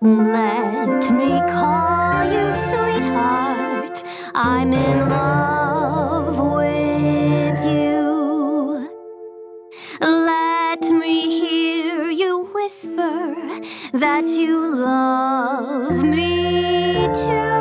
Let me call you sweetheart. I'm in love with you. Let me hear you whisper that you love me too.